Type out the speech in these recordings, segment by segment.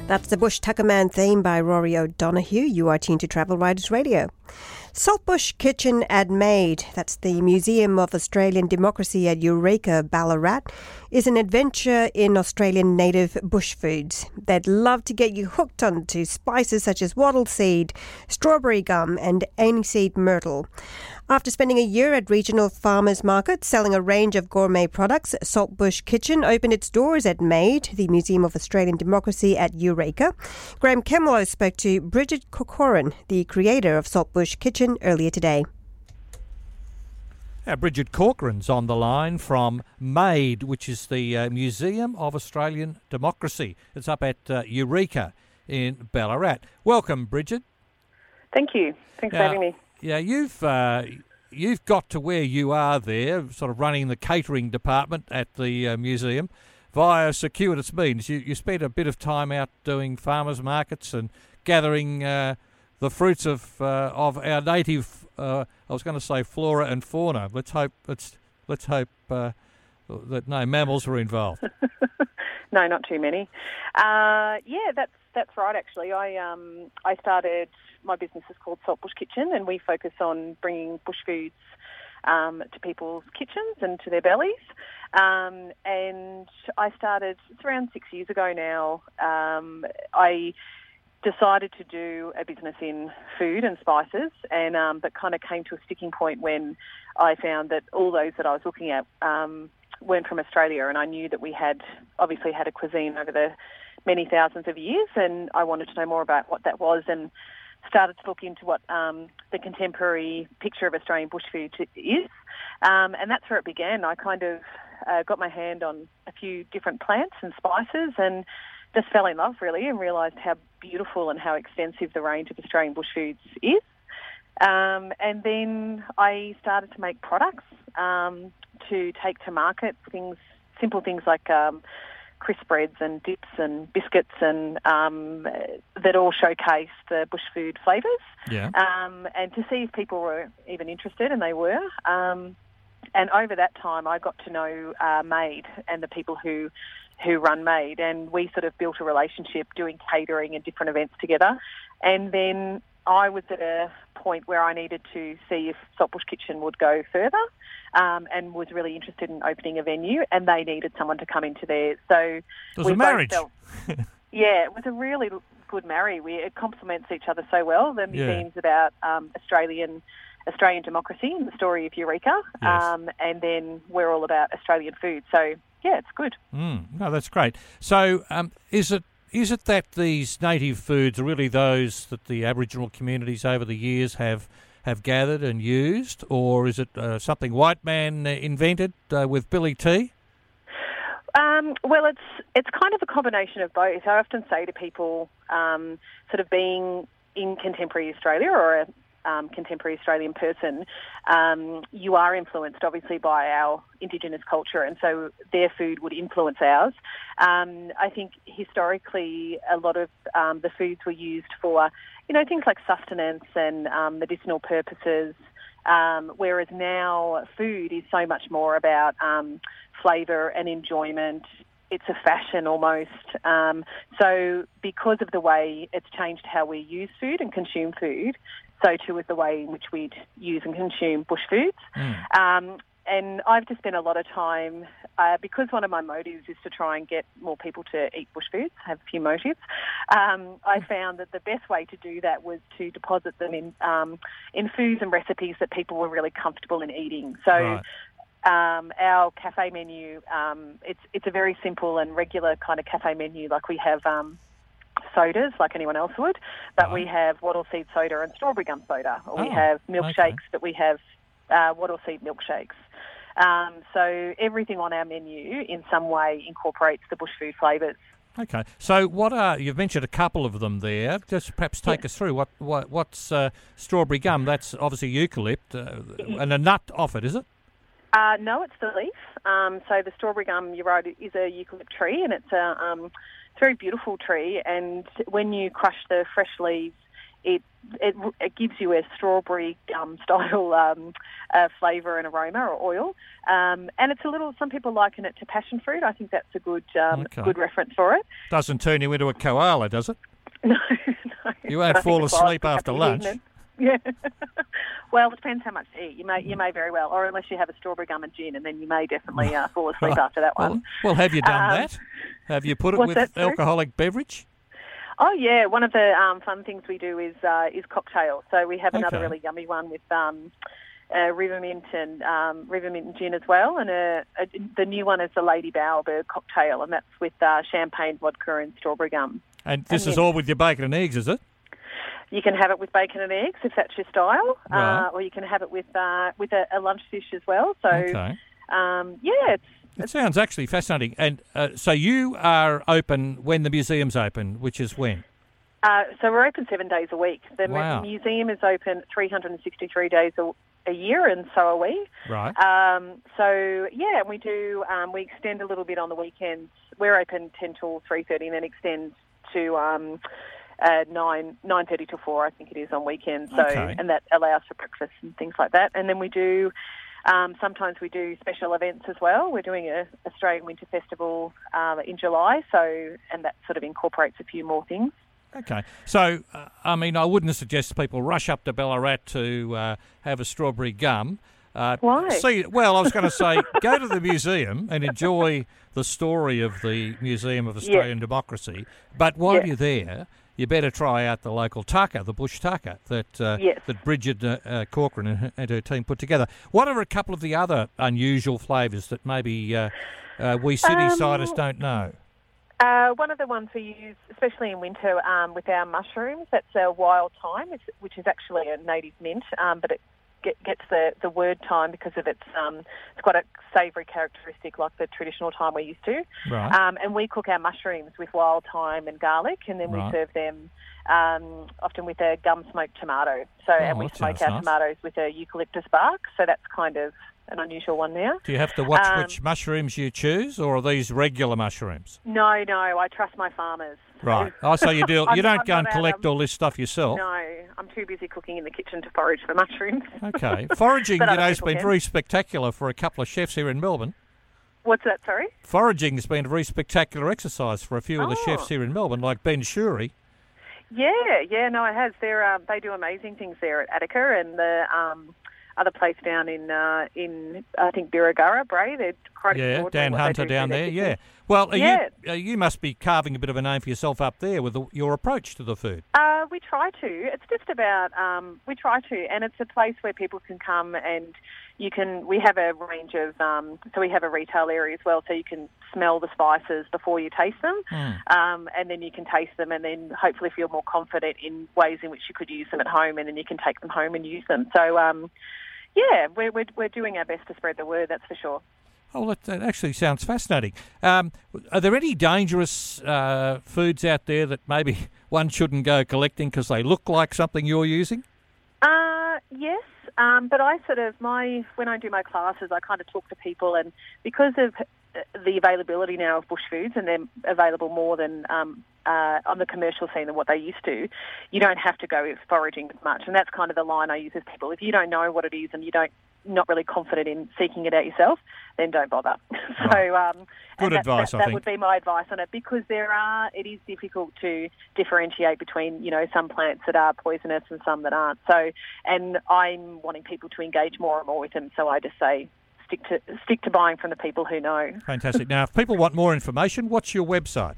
That's the Bush Tucker Man theme by Rory O'Donoghue. You are tuned to Travel Writers Radio. Saltbush Kitchen Admaid, that's the Museum of Australian Democracy at Eureka, Ballarat, is an adventure in Australian native bush foods. They'd love to get you hooked onto spices such as wattle seed, strawberry gum and aniseed myrtle. After spending a year at regional farmers markets selling a range of gourmet products, Saltbush Kitchen opened its doors at MAID, the Museum of Australian Democracy at Eureka. Graham Kemlow spoke to Bridget Corcoran, the creator of Saltbush Kitchen, earlier today. Bridget Corcoran's on the line from MAID, which is the Museum of Australian Democracy. It's up at Eureka in Ballarat. Welcome, Bridget. Thank you. Thanks for having me. Yeah, you've got to where you are there, sort of running the catering department at the museum via circuitous means. You spent a bit of time out doing farmers markets and gathering the fruits of our native. I was going to say flora and fauna. Let's hope that no mammals were involved. No, not too many. That's right. Actually, I started. My business is called Saltbush Kitchen, and we focus on bringing bush foods to people's kitchens and to their bellies. And I started, it's around 6 years ago now. I decided to do a business in food and spices, and but kind of came to a sticking point when I found that all those that I was looking at weren't from Australia, and I knew that we had obviously had a cuisine over the many thousands of years, and I wanted to know more about what that was, and started to look into what the contemporary picture of Australian bush food is, and that's where it began. I kind of got my hand on a few different plants and spices and just fell in love, really, and realised how beautiful and how extensive the range of Australian bush foods is. And then I started to make products to take to market, simple things like crisp breads and dips and biscuits, and that all showcase the bush food flavours. Yeah. And to see if people were even interested, and they were. And over that time, I got to know MAID and the people who run MAID, and we sort of built a relationship doing catering and different events together. And then I was at a point where I needed to see if Saltbush Kitchen would go further, and was really interested in opening a venue, and they needed someone to come into there. So it was a marriage. Yeah, it was a really good marry. It complements each other so well. The museum's about Australian democracy and the story of Eureka, yes. And then we're all about Australian food. So yeah, it's good. No, that's great. So is it that these native foods are really those that the Aboriginal communities over the years have gathered and used, or is it something white man invented with Billy Tea? Well, it's kind of a combination of both. I often say to people, sort of being in contemporary Australia or a contemporary Australian person, you are influenced obviously by our Indigenous culture, and so their food would influence ours. I think historically a lot of the foods were used for, things like sustenance and medicinal purposes, whereas now food is so much more about flavour and enjoyment. It's a fashion almost. So because of the way it's changed how we use food and consume food, so too is the way in which we'd use and consume bush foods. And I've just spent a lot of time, because one of my motives is to try and get more people to eat bush foods, I have a few motives. I found that the best way to do that was to deposit them in foods and recipes that people were really comfortable in eating. So Right. Our cafe menu, it's a very simple and regular kind of cafe menu. Like we have sodas like anyone else would, but we have wattle seed soda and strawberry gum soda, or we have milkshakes that we have wattle seed milkshakes. So everything on our menu in some way incorporates the bush food flavours. Okay, so you've mentioned a couple of them there. Just perhaps take us through what's strawberry gum. That's obviously eucalypt and a nut off it, is it? No, it's the leaf. So the strawberry gum, you're right, is a eucalypt tree, and it's a very beautiful tree. And when you crush the fresh leaves it gives you a strawberry gum style flavour and aroma or oil, and it's a little. Some people liken it to passion fruit. I think that's a good good reference for it. Doesn't turn you into a koala, does it? No. You won't fall asleep after lunch. Yeah. Well, it depends how much to eat. You may very well, or unless you have a strawberry gum and gin, and then you may definitely fall asleep after that one. Well, have you done that? Have you put it with alcoholic beverage? Oh yeah, one of the fun things we do is cocktail. So we have another really yummy one with river mint and gin as well, and the new one is the Lady Bowerbird cocktail, and that's with champagne, vodka, and strawberry gum. And this is all with your bacon and eggs, is it? You can have it with bacon and eggs if that's your style, right. Or you can have it with a lunch dish as well. So, it sounds actually fascinating. And so you are open when the museum's open, which is when? So we're open 7 days a week. The museum is open 363 days a year, and so are we. Right. We do. We extend a little bit on the weekends. We're open 10 till 3:30, and then extend to 9:30 till 4, I think it is, on weekends. So, and that allows for breakfast and things like that. And then we do. Sometimes we do special events as well. We're doing a Australian Winter Festival in July, and that sort of incorporates a few more things. Okay. So, I wouldn't suggest people rush up to Ballarat to have a strawberry gum. Why? I was going to say, go to the museum and enjoy the story of the Museum of Australian Democracy. But while you're there, you better try out the local tucker, the bush tucker, that Bridget Corcoran and her team put together. What are a couple of the other unusual flavours that maybe we city-siders don't know? One of the ones we use, especially in winter, with our mushrooms, that's a wild thyme, which is actually a native mint, but it gets the word thyme because of it's got a savoury characteristic like the traditional thyme we're used to. Right. And we cook our mushrooms with wild thyme and garlic, and then we serve them often with a gum smoked tomato. And we smoke our tomatoes with a eucalyptus bark, so that's kind of an unusual one now. Do you have to watch which mushrooms you choose, or are these regular mushrooms? No, I trust my farmers. Right. So you do. You don't go and collect all this stuff yourself? No, I'm too busy cooking in the kitchen to forage for mushrooms. Okay. Foraging, has been very spectacular for a couple of chefs here in Melbourne. What's that, sorry? Foraging has been a very spectacular exercise for a few of the chefs here in Melbourne, like Ben Shuri. Yeah, it has. They do amazing things there at Attica, and the other place down in I think Birregurra, Bray. They're quite Dan Hunter down there. Yeah. Well, you must be carving a bit of a name for yourself up there with your approach to the food. We try to. It's just about we try to, and it's a place where people can come and we have a range of so we have a retail area as well, so you can smell the spices before you taste them, and then you can taste them, and then hopefully feel more confident in ways in which you could use them at home, and then you can take them home and use them. So we're doing our best to spread the word, that's for sure. Oh, that actually sounds fascinating. Are there any dangerous foods out there that maybe one shouldn't go collecting because they look like something you're using? Yes, but when I do my classes, I kind of talk to people, and because of the availability now of bush foods, and they're available more than on the commercial scene than what they used to, you don't have to go foraging as much, and that's kind of the line I use with people. If you don't know what it is and not really confident in seeking it out yourself, then don't bother. Right. So, good advice. That would be my advice on it, because it is difficult to differentiate between some plants that are poisonous and some that aren't. So, and I'm wanting people to engage more and more with them. So I just say stick to buying from the people who know. Fantastic. Now, if people want more information, what's your website?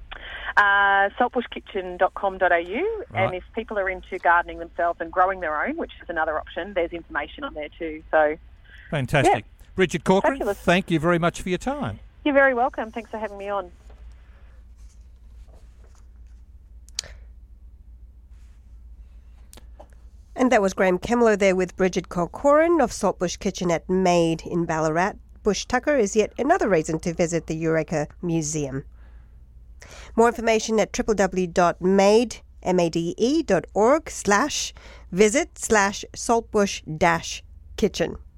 saltbushkitchen.com.au, right. And if people are into gardening themselves and growing their own, which is another option, there's information on there too. So, fantastic. Yeah. Bridget Corcoran, Fabulous. Thank you very much for your time. You're very welcome. Thanks for having me on. And that was Graham Kemlow there with Bridget Corcoran of Saltbush Kitchen at Made in Ballarat. Bush tucker is yet another reason to visit the Eureka Museum. More information at www.made.org/visit/saltbush-kitchen.